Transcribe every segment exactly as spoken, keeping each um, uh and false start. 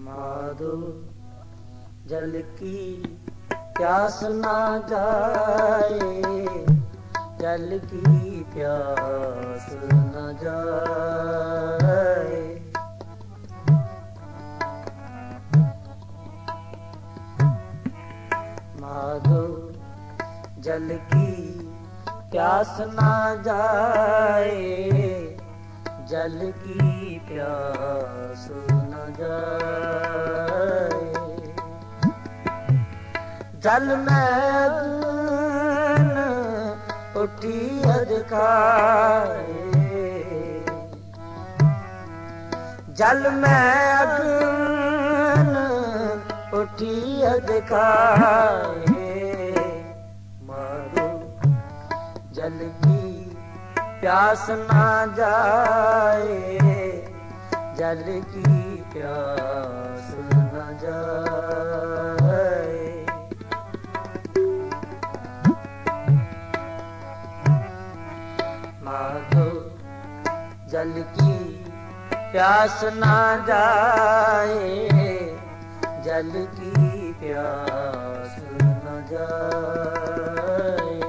माधो जल की प्यास ना जाए, जल की प्यास न जाए। माधो जल की प्यास ना जाए, जल की प्यास न जाए। जल में अगन उठी अधिकारे, जल में अगन उठी अधिकारे। मारो जल की प्यास ना जाए, जल की प्यास न जाए। माधो जल की प्यास ना जाए, जल की प्यास न जाए।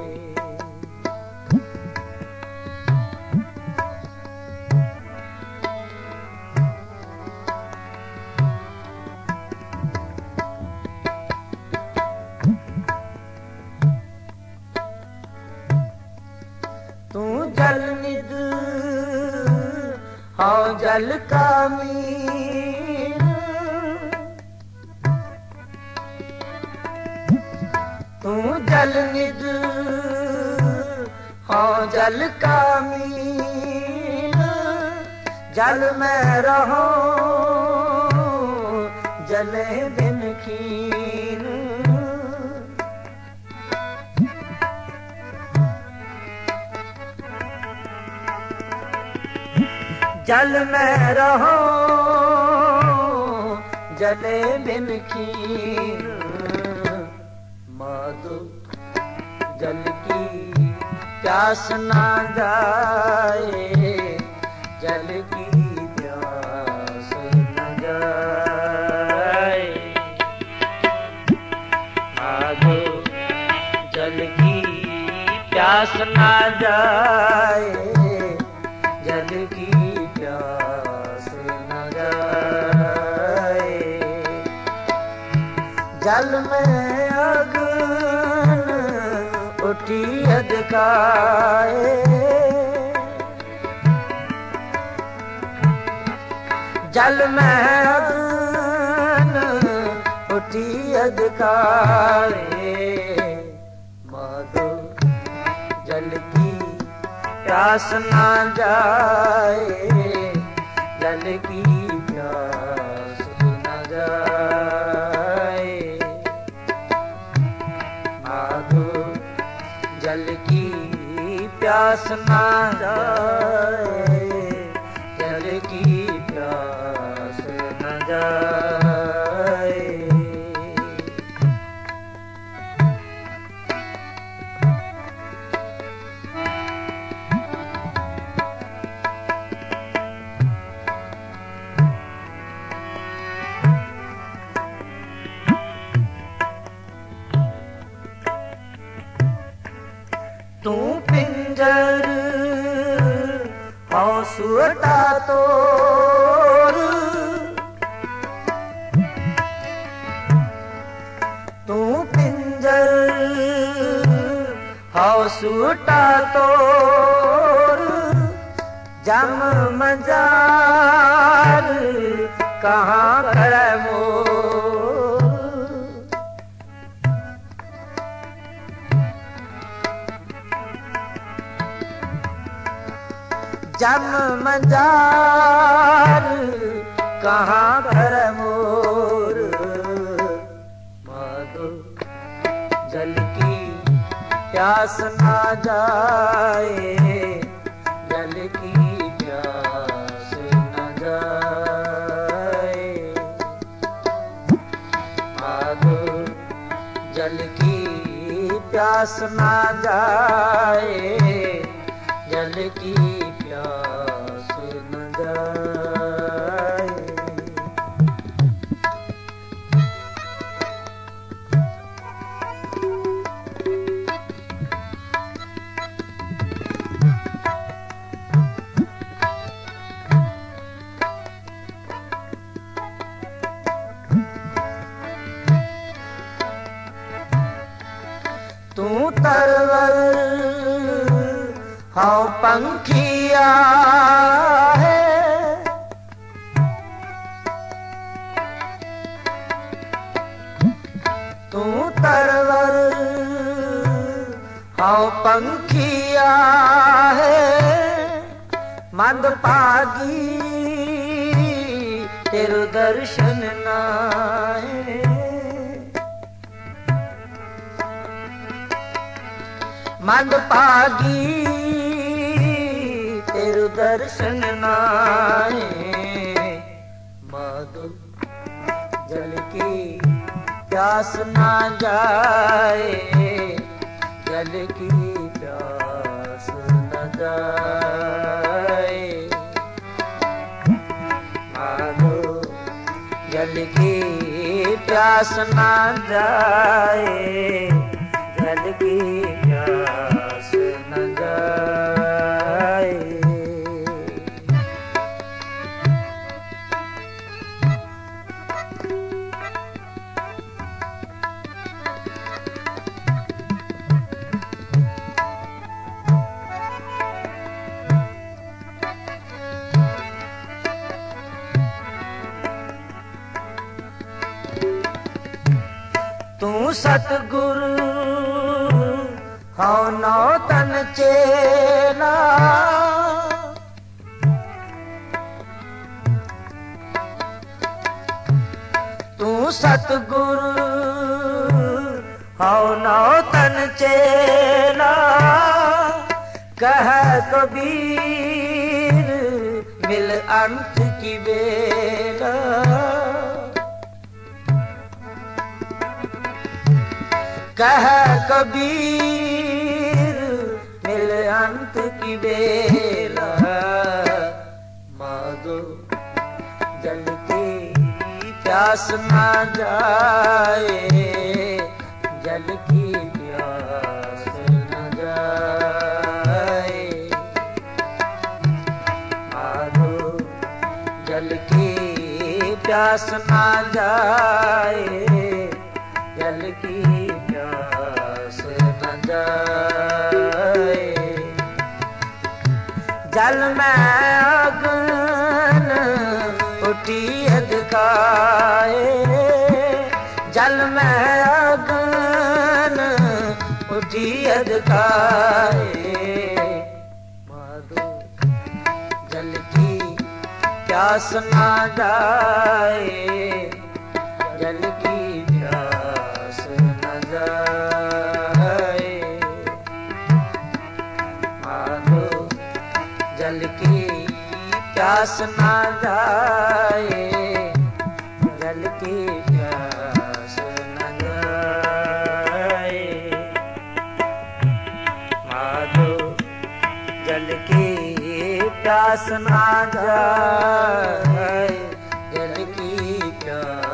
तू जल निध हाँ जल का मीर, तू जल निध हाँ जल का मीर। जल में रहो जले दिन खीर, जल में रहो जले बिन खीर। माधो जल की प्यास ना जाए, जल की प्यास न जाए। माधो जल की प्यास ना जाए, जल की प्यास न जाए। जल में अगन उठी अधिकारे, जल में अगन उठी अधिकारे। माधो जल की प्यास ना जाए, जल की प्यास न जाए। माधो जल की प्यास ना जाए, जल की प्यास न जाए। तू पिंजर हाँ सुअटा तोर, तू पिंजर हाँ सुअटा तोर। जम मजार कहाँ करे मोर, जम मजार कहाँ घर मोर। माधो जल की प्यास ना जाए, जल की प्यास न जाए। माधो जल की प्यास ना जाए, जल की प्यास न जाए। पंखिया है तू तरवर हाँ पंखिया है मंदभागी तेरो दर्शन नाए मंदभागी तेरो दर्शन नाए माधो जल की प्यास ना जाए जल की प्यास न जाए माधो जल की प्यास ना जाए जल की प्यास न जाए। तू सतगुरु हाँ नौ तन चेला तू सतगुरु हाँ नौ तन चेला कह कबीर मिल अंत की बेला कह कबीर मिल अंत की बेला माधो जल की प्यास ना जाए जल की प्यास न जाए माधो जल की प्यास ना जाए जल की जल में अगन उठी दिखाए जल में अगन उठी दिखाए माधो जल की प्यास ना जाए जल की प्यास न जाए माधो जल की प्यास ना जाए जल की प्यास न जाए माधो जल की प्यास ना जाए जल की प्यास